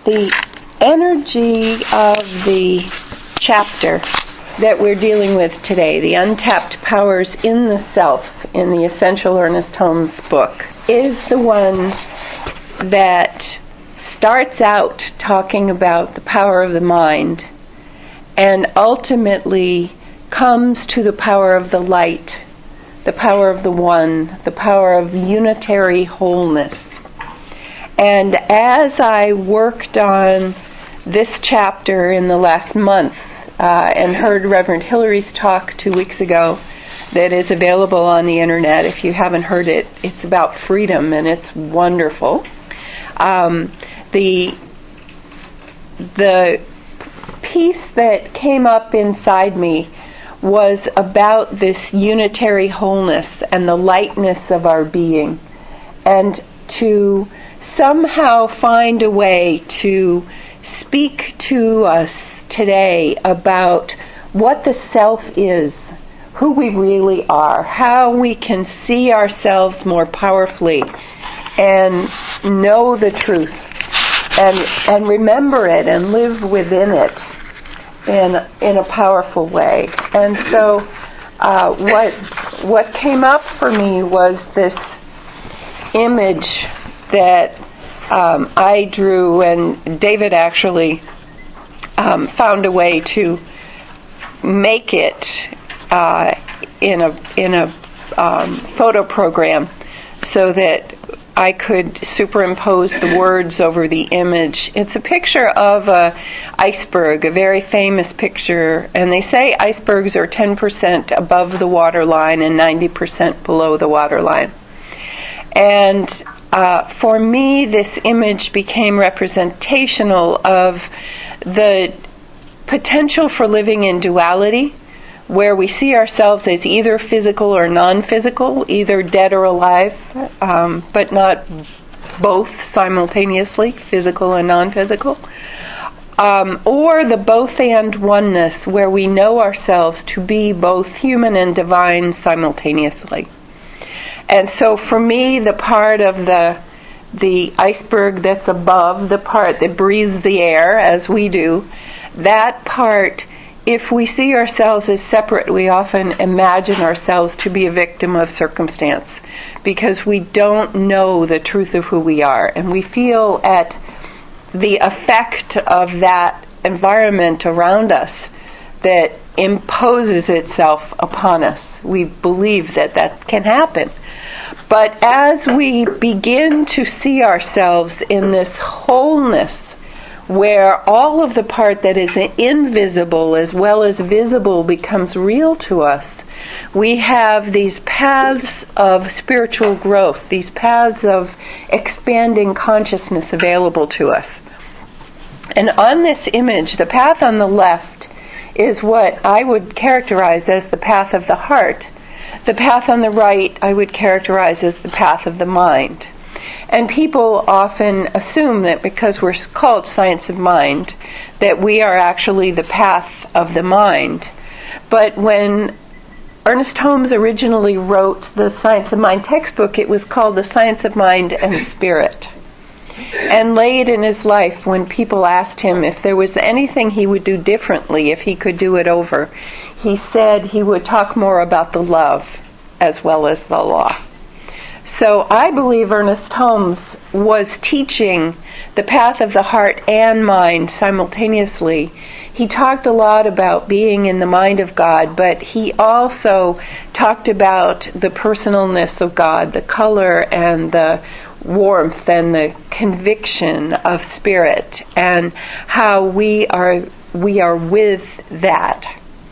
The energy of the chapter that we're dealing with today, the untapped powers in the self, in the Essential Ernest Holmes book, is the one that starts out talking about the power of the mind and ultimately comes to the power of the light, the power of the one, the power of unitary wholeness. And as I worked on this chapter in the last month and heard Reverend Hillary's talk 2 weeks ago that is available on the internet, if you haven't heard it, it's about freedom and it's wonderful. The piece that came up inside me was about this unitary wholeness and the lightness of our being, and to somehow find a way to speak to us today about what the self is, who we really are, how we can see ourselves more powerfully and know the truth and remember it and live within it in a powerful way. And so what came up for me was this image that I drew, and David actually found a way to make it in a photo program so that I could superimpose the words over the image. It's a picture of an iceberg, a very famous picture, and they say icebergs are 10% above the waterline and 90% below the waterline. And for me, this image became representational of the potential for living in duality, where we see ourselves as either physical or non-physical, either dead or alive, but not both simultaneously, physical and non-physical, or the both and oneness, where we know ourselves to be both human and divine simultaneously. And so for me, the part of the iceberg that's above, the part that breathes the air, as we do, that part, if we see ourselves as separate, we often imagine ourselves to be a victim of circumstance because we don't know the truth of who we are. And we feel at the effect of that environment around us that imposes itself upon us. We believe that that can happen. But as we begin to see ourselves in this wholeness, where all of the part that is invisible as well as visible becomes real to us, we have these paths of spiritual growth, these paths of expanding consciousness available to us. And on this image, the path on the left is what I would characterize as the path of the heart. The path on the right I would characterize as the path of the mind. And people often assume that because we're called Science of Mind, that we are actually the path of the mind. But when Ernest Holmes originally wrote the Science of Mind textbook, it was called The Science of Mind and Spirit. And late in his life, when people asked him if there was anything he would do differently if he could do it over, he said he would talk more about the love as well as the law. So I believe Ernest Holmes was teaching the path of the heart and mind simultaneously. He talked a lot about being in the mind of God, but he also talked about the personalness of God, the color and the warmth and the conviction of spirit, and how we are with that.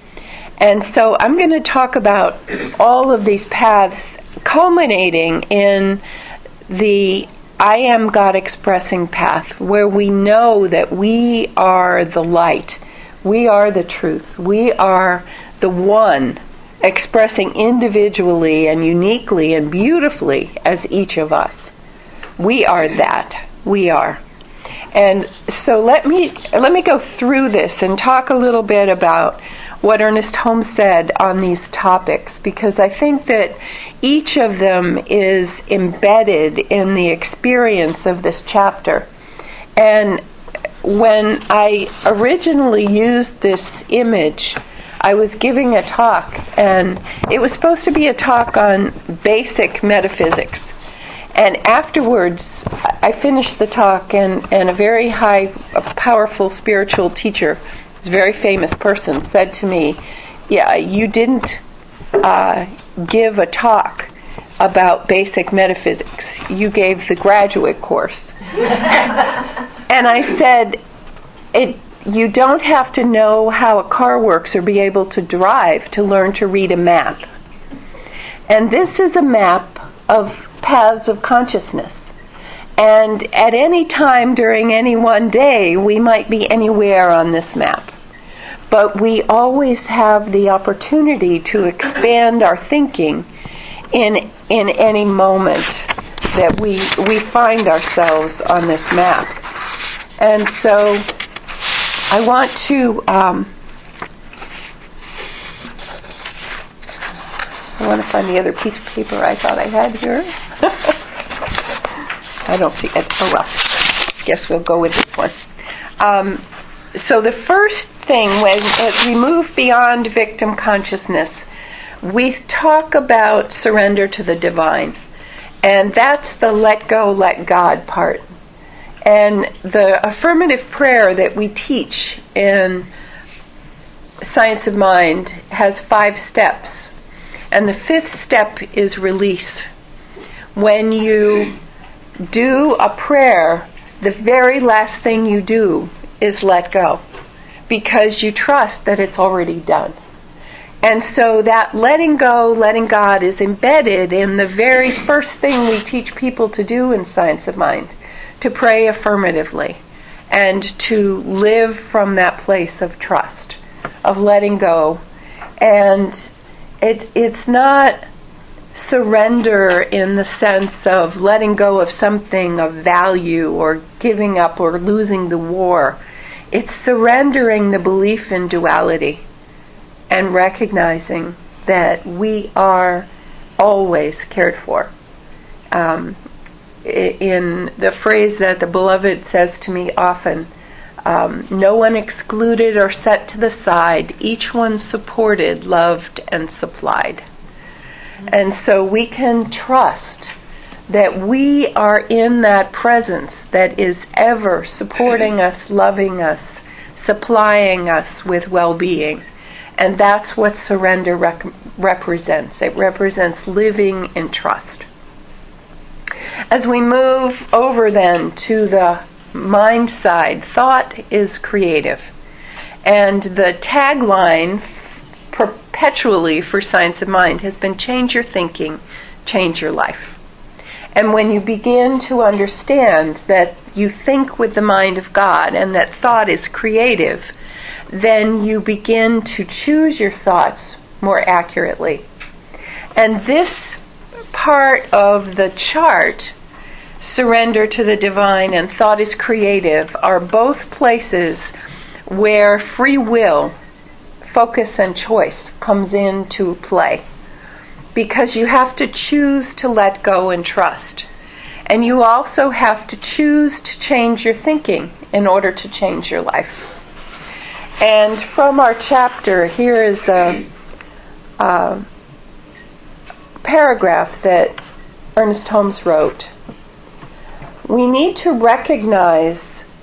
And so I'm going to talk about all of these paths culminating in the I am God expressing path, where we know that we are the light, we are the truth, we are the one expressing individually and uniquely and beautifully as each of us. We are that. We are. And so let me go through this and talk a little bit about what Ernest Holmes said on these topics, because I think that each of them is embedded in the experience of this chapter. And when I originally used this image, I was giving a talk, and it was supposed to be a talk on basic metaphysics. And afterwards, I finished the talk, and a very powerful spiritual teacher, a very famous person, said to me, "Yeah, you didn't give a talk about basic metaphysics. You gave the graduate course." And I said, you don't have to know how a car works or be able to drive to learn to read a map. And this is a map of paths of consciousness. And at any time during any one day, we might be anywhere on this map. But we always have the opportunity to expand our thinking in any moment that we find ourselves on this map. And so I want to find the other piece of paper I thought I had here. I don't see it. Oh well, guess we'll go with this one. So the first thing, as we move beyond victim consciousness, we talk about surrender to the divine. And that's the let go, let God part. And the affirmative prayer that we teach in Science of Mind has 5 steps. And the 5th step is release. When you do a prayer, the very last thing you do is let go, because you trust that it's already done. And so that letting go, letting God is embedded in the very first thing we teach people to do in Science of Mind, to pray affirmatively and to live from that place of trust, of letting go. And it's not surrender in the sense of letting go of something of value or giving up or losing the war. It's surrendering the belief in duality and recognizing that we are always cared for. In the phrase that the Beloved says to me often, no one excluded or set to the side, each one supported, loved, and supplied. And so we can trust that we are in that presence that is ever supporting us, loving us, supplying us with well-being. And that's what surrender represents. It represents living in trust. As we move over then to the mind side, thought is creative. And the tagline perpetually for Science of Mind has been change your thinking, change your life. And when you begin to understand that you think with the mind of God and that thought is creative, then you begin to choose your thoughts more accurately. And this part of the chart, surrender to the divine and thought is creative, are both places where free will, focus and choice comes into play. Because you have to choose to let go and trust. And you also have to choose to change your thinking in order to change your life. And from our chapter, here is a paragraph that Ernest Holmes wrote. We need to recognize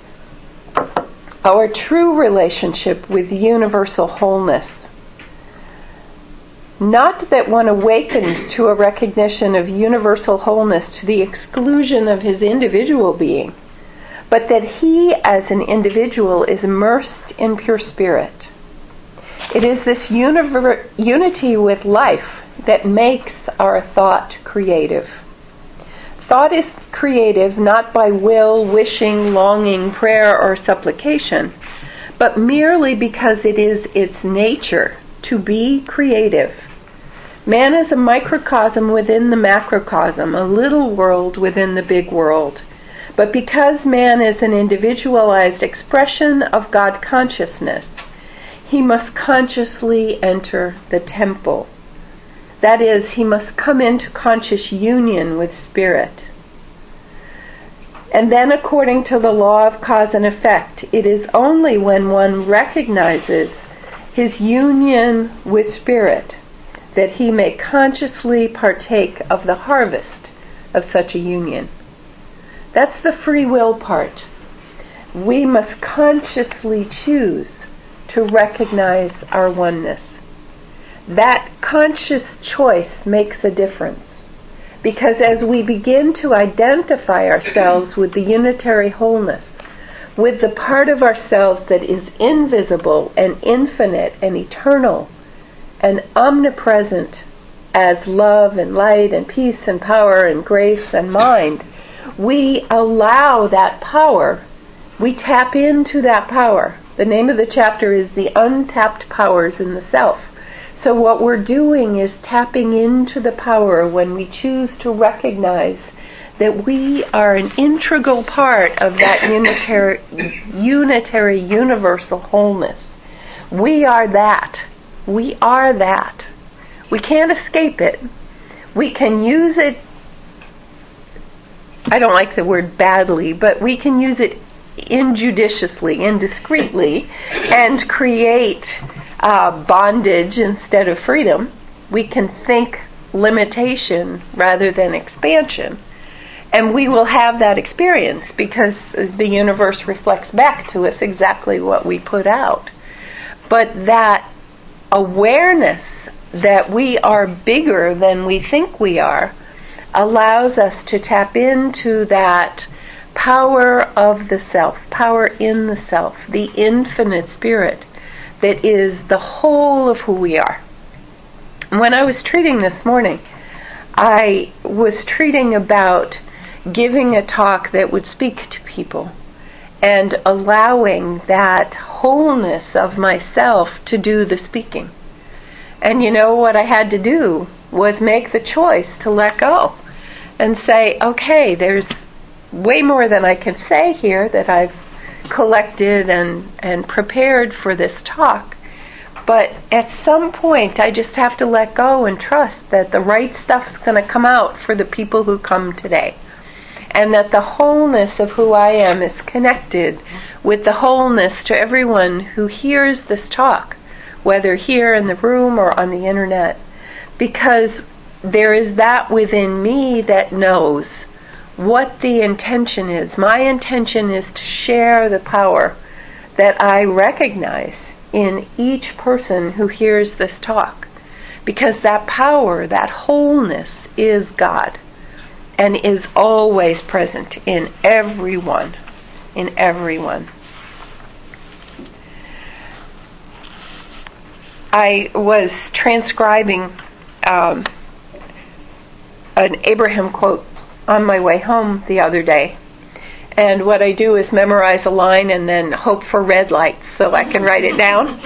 our true relationship with universal wholeness. Not that one awakens to a recognition of universal wholeness to the exclusion of his individual being, but that he as an individual is immersed in pure spirit. It is this unity with life that makes our thought creative. Thought is creative not by will, wishing, longing, prayer, or supplication, but merely because it is its nature to be creative. Man is a microcosm within the macrocosm, a little world within the big world. But because man is an individualized expression of God consciousness, he must consciously enter the temple. That is, he must come into conscious union with spirit. And then according to the law of cause and effect, it is only when one recognizes his union with Spirit that he may consciously partake of the harvest of such a union. That's the free will part. We must consciously choose to recognize our oneness. That conscious choice makes a difference. Because as we begin to identify ourselves with the unitary wholeness, with the part of ourselves that is invisible and infinite and eternal and omnipresent as love and light and peace and power and grace and mind, we allow that power, we tap into that power. The name of the chapter is The Untapped Powers in the Self. So what we're doing is tapping into the power when we choose to recognize that we are an integral part of that unitary universal wholeness. We are that. We are that. We can't escape it. We can use it, I don't like the word badly, but we can use it injudiciously, indiscreetly, and create bondage instead of freedom. We can think limitation rather than expansion. And we will have that experience because the universe reflects back to us exactly what we put out. But that awareness that we are bigger than we think we are allows us to tap into that power of the self, power in the self, the infinite spirit that is the whole of who we are. When I was treating this morning, I was treating about giving a talk that would speak to people and allowing that wholeness of myself to do the speaking. And you know what I had to do was make the choice to let go and say, okay, there's way more than I can say here that I've collected and prepared for this talk. But at some point, I just have to let go and trust that the right stuff's going to come out for the people who come today. And that the wholeness of who I am is connected with the wholeness to everyone who hears this talk, whether here in the room or on the internet. Because there is that within me that knows what the intention is. My intention is to share the power that I recognize in each person who hears this talk. Because that power, that wholeness is God and is always present in everyone. In everyone. I was transcribing an Abraham quote on my way home the other day. And what I do is memorize a line and then hope for red lights so I can write it down.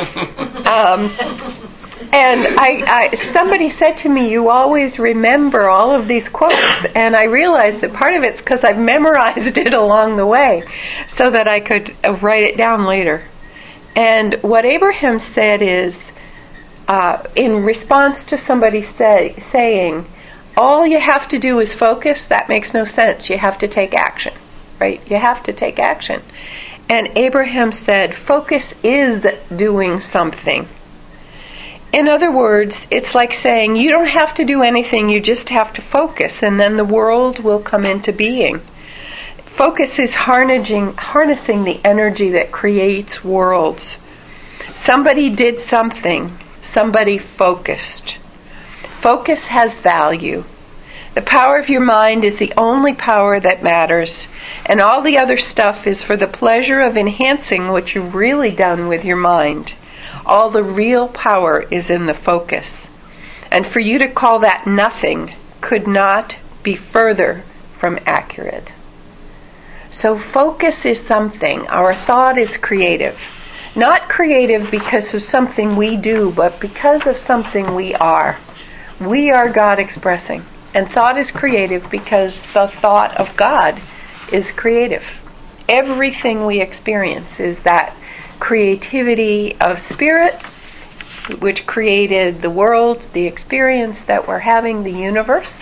And somebody said to me, you always remember all of these quotes. And I realized that part of it's because I've memorized it along the way so that I could write it down later. And what Abraham said is, in response to somebody saying, all you have to do is focus, that makes no sense. You have to take action, right? You have to take action. And Abraham said, focus is doing something. In other words, it's like saying, you don't have to do anything, you just have to focus, and then the world will come into being. Focus is harnessing the energy that creates worlds. Somebody did something. Somebody focused. Focus has value. The power of your mind is the only power that matters, and all the other stuff is for the pleasure of enhancing what you've really done with your mind. All the real power is in the focus. And for you to call that nothing could not be further from accurate. So focus is something. Our thought is creative. Not creative because of something we do, but because of something we are. We are God expressing. And thought is creative because the thought of God is creative. Everything we experience is that creativity of spirit, which created the world, the experience that we're having, the universe,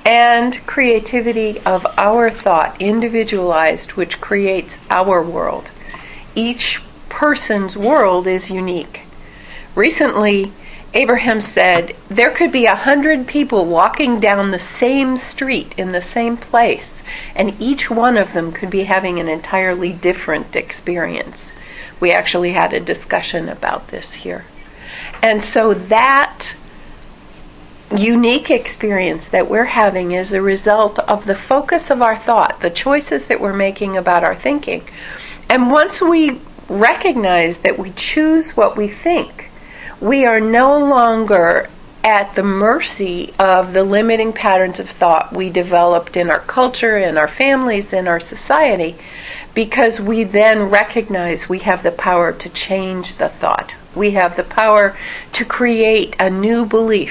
and creativity of our thought, individualized, which creates our world. Each person's world is unique. Recently, Abraham said there could be 100 people walking down the same street in the same place, and each one of them could be having an entirely different experience. We actually had a discussion about this here. And so that unique experience that we're having is a result of the focus of our thought, the choices that we're making about our thinking. And once we recognize that we choose what we think, we are no longer at the mercy of the limiting patterns of thought we developed in our culture, in our families, in our society, because we then recognize we have the power to change the thought. We have the power to create a new belief.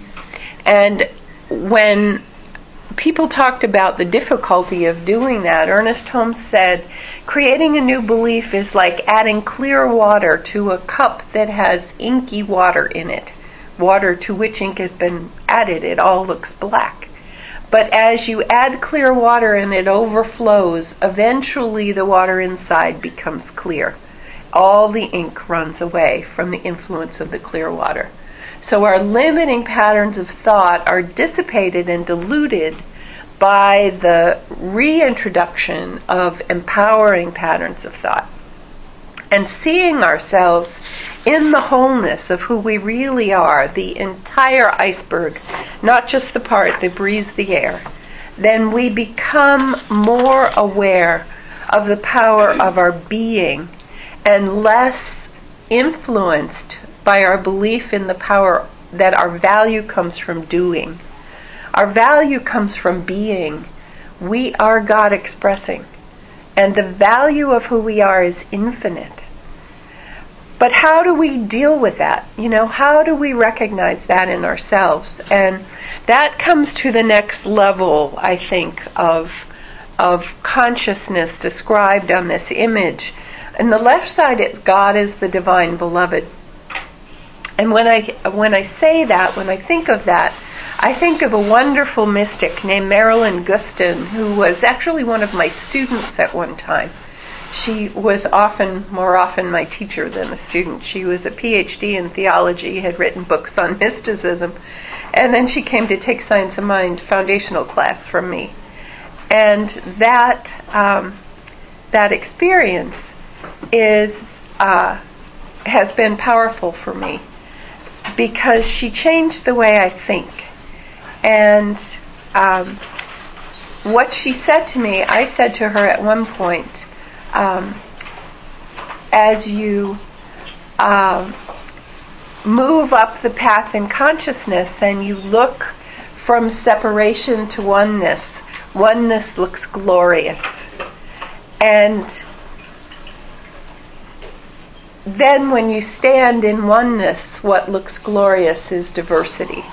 And when people talked about the difficulty of doing that, Ernest Holmes said, creating a new belief is like adding clear water to a cup that has inky water in it. Water to which ink has been added, it all looks black. But as you add clear water and it overflows, eventually the water inside becomes clear. All the ink runs away from the influence of the clear water. So our limiting patterns of thought are dissipated and diluted by the reintroduction of empowering patterns of thought. And seeing ourselves in the wholeness of who we really are, the entire iceberg, not just the part that breathes the air, then we become more aware of the power of our being and less influenced by our belief in the power that our value comes from doing. Our value comes from being. We are God expressing. And the value of who we are is infinite. But how do we deal with that? How do we recognize that in ourselves? And that comes to the next level, I think, of consciousness described on this image. On the left side, it's God is the divine beloved. And when I say that, when I think of that, I think of a wonderful mystic named Marilyn Gustin, who was actually one of my students at one time. She was more often my teacher than a student. She was a PhD in theology, had written books on mysticism, and then she came to take Science of Mind foundational class from me. And that experience has been powerful for me because she changed the way I think. And what she said to me, I said to her at one point, as you move up the path in consciousness and you look from separation to oneness, oneness looks glorious. And then when you stand in oneness, what looks glorious is diversity.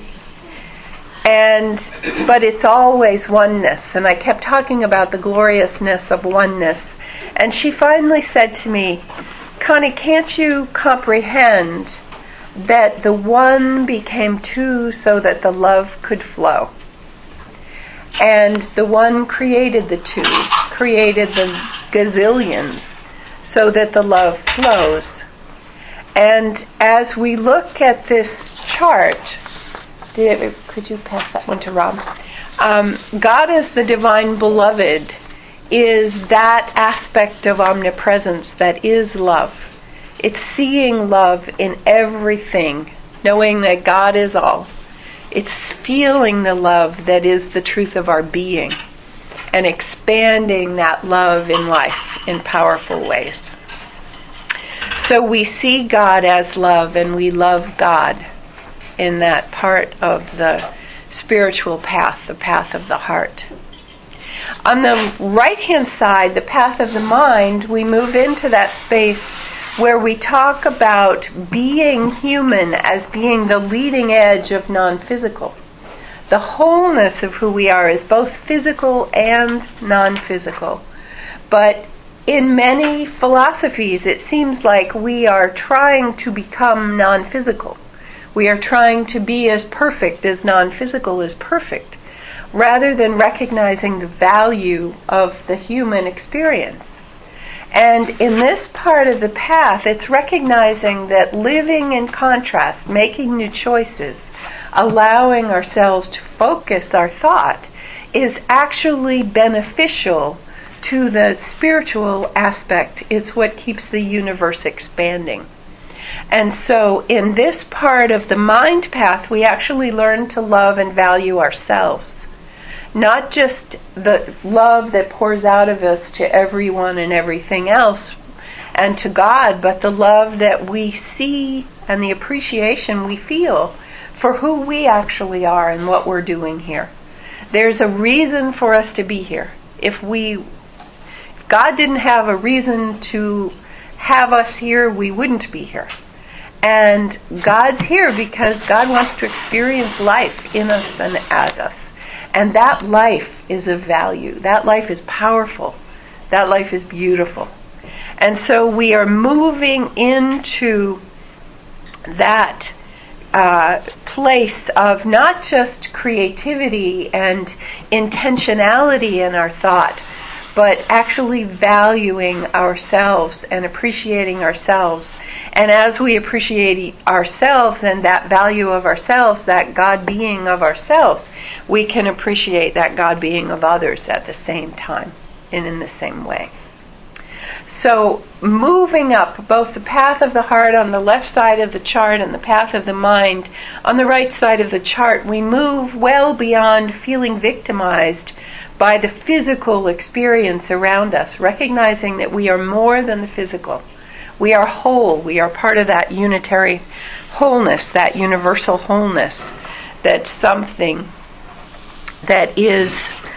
But it's always oneness. And I kept talking about the gloriousness of oneness. And she finally said to me, Connie, can't you comprehend that the one became two so that the love could flow? And the one created the two, created the gazillions so that the love flows. And as we look at this chart, could you pass that one to Rob? God as the divine beloved is that aspect of omnipresence that is love. It's seeing love in everything, knowing that God is all. It's feeling the love that is the truth of our being and expanding that love in life in powerful ways. So we see God as love and we love God in that part of the spiritual path, the path of the heart. On the right-hand side, the path of the mind, we move into that space where we talk about being human as being the leading edge of non-physical. The wholeness of who we are is both physical and non-physical. But in many philosophies, it seems like we are trying to become non-physical. We are trying to be as perfect as non-physical is perfect. rather than recognizing the value of the human experience. And in this part of the path, it's recognizing that living in contrast, making new choices, allowing ourselves to focus our thought, is actually beneficial to the spiritual aspect. It's what keeps the universe expanding. And so in this part of the mind path, we actually learn to love and value ourselves. Not just the love that pours out of us to everyone and everything else and to God, but the love that we see and the appreciation we feel for who we actually are and what we're doing here. There's a reason for us to be here. If God didn't have a reason to have us here, we wouldn't be here. And God's here because God wants to experience life in us and as us. And that life is of value. That life is powerful. That life is beautiful. And so we are moving into that place of not just creativity and intentionality in our thought, but actually valuing ourselves and appreciating ourselves. And as we appreciate ourselves and that value of ourselves, that God being of ourselves, we can appreciate that God being of others at the same time and in the same way. So moving up both the path of the heart on the left side of the chart and the path of the mind on the right side of the chart, we move well beyond feeling victimized by the physical experience around us, recognizing that we are more than the physical. We are whole. We are part of that unitary wholeness, that universal wholeness, that's something that is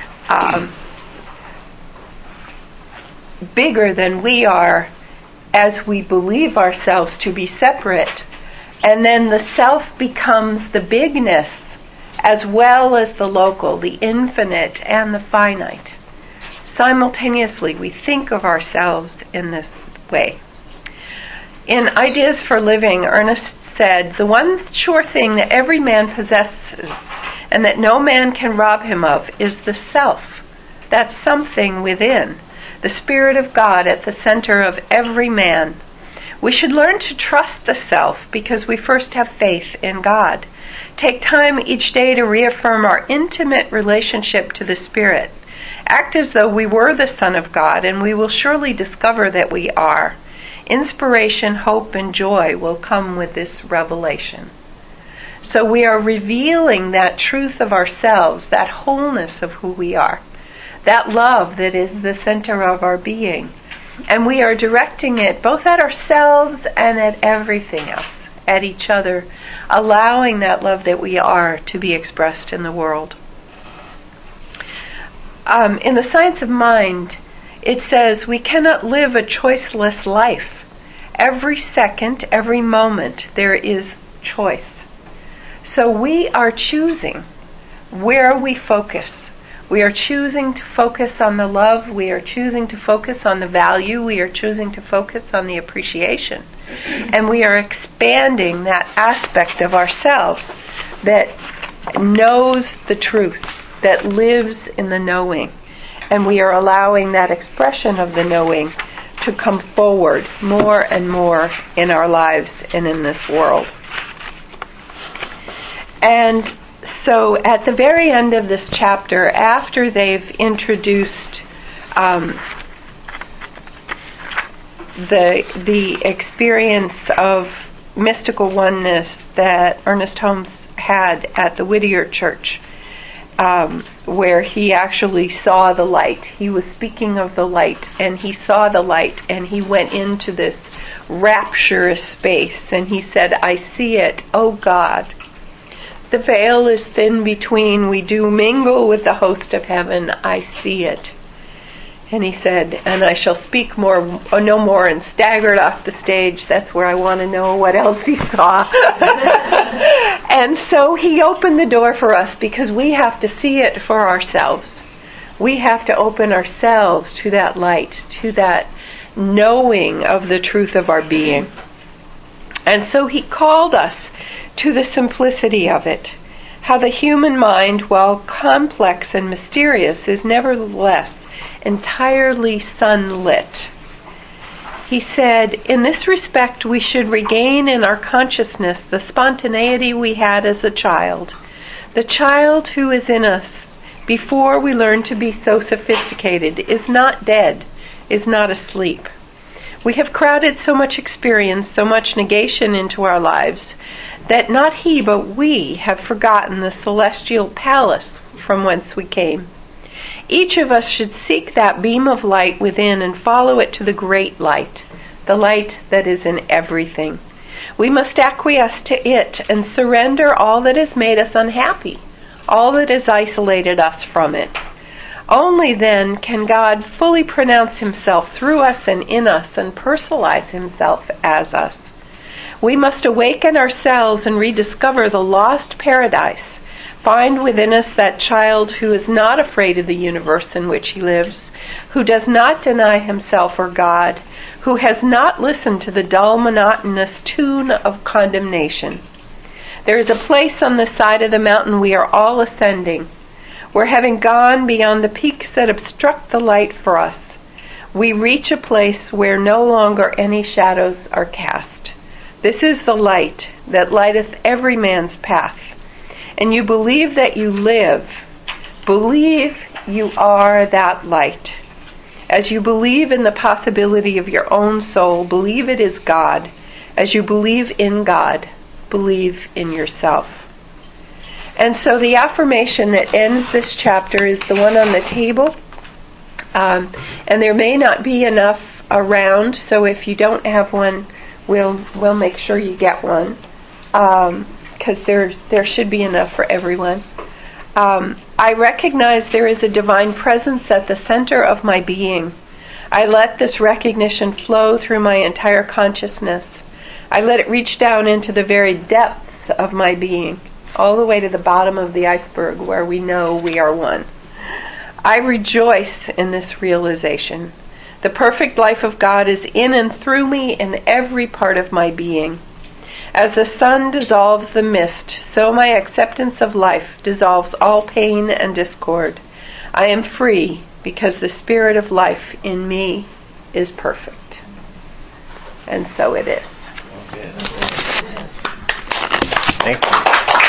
bigger than we are as we believe ourselves to be separate. And then the self becomes the bigness as well as the local, the infinite and the finite. Simultaneously, we think of ourselves in this way. In Ideas for Living, Ernest said, "The one sure thing that every man possesses and that no man can rob him of is the self, that something within, the Spirit of God at the center of every man. We should learn to trust the self because we first have faith in God. Take time each day to reaffirm our intimate relationship to the Spirit. Act as though we were the Son of God, and we will surely discover that we are. Inspiration, hope, and joy will come with this revelation." So we are revealing that truth of ourselves, that wholeness of who we are, that love that is the center of our being. And we are directing it both at ourselves and at everything else, at each other, allowing that love that we are to be expressed in the world. In the Science of Mind, it says we cannot live a choiceless life. Every second, every moment, there is choice. So we are choosing where we focus. We are choosing to focus on the love. We are choosing to focus on the value. We are choosing to focus on the appreciation. And we are expanding that aspect of ourselves that knows the truth, that lives in the knowing. And we are allowing that expression of the knowing to come forward more and more in our lives and in this world. And so at the very end of this chapter, after they've introduced the experience of mystical oneness that Ernest Holmes had at the Whittier Church, where he actually saw the light. He was speaking of the light, and he saw the light, and he went into this rapturous space, and he said, "I see it, O God. The veil is thin between, we do mingle with the host of heaven, I see it." And he said, "And I shall speak no more," and staggered off the stage. That's where I want to know what else he saw. And so he opened the door for us because we have to see it for ourselves. We have to open ourselves to that light, to that knowing of the truth of our being. And so he called us to the simplicity of it, how the human mind, while complex and mysterious, is nevertheless entirely sunlit. He said, in this respect, we should regain in our consciousness the spontaneity we had as a child. The child who is in us before we learn to be so sophisticated is not dead, is not asleep. We have crowded so much experience, so much negation into our lives, that not he but we have forgotten the celestial palace from whence we came. Each of us should seek that beam of light within and follow it to the great light, the light that is in everything. We must acquiesce to it and surrender all that has made us unhappy, all that has isolated us from it. Only then can God fully pronounce himself through us and in us and personalize himself as us. We must awaken ourselves and rediscover the lost paradise. Find within us that child who is not afraid of the universe in which he lives, who does not deny himself or God, who has not listened to the dull, monotonous tune of condemnation. There is a place on the side of the mountain we are all ascending, where, having gone beyond the peaks that obstruct the light for us, we reach a place where no longer any shadows are cast. This is the light that lighteth every man's path. And you believe that you live. Believe you are that light. As you believe in the possibility of your own soul, believe it is God. As you believe in God, believe in yourself. And so the affirmation that ends this chapter is the one on the table. And there may not be enough around, so if you don't have one, we'll make sure you get one. Because there should be enough for everyone. I recognize there is a divine presence at the center of my being. I let this recognition flow through my entire consciousness. I let it reach down into the very depths of my being, all the way to the bottom of the iceberg where we know we are one. I rejoice in this realization. The perfect life of God is in and through me in every part of my being. As the sun dissolves the mist, so my acceptance of life dissolves all pain and discord. I am free because the spirit of life in me is perfect. And so it is. Okay. Thank you.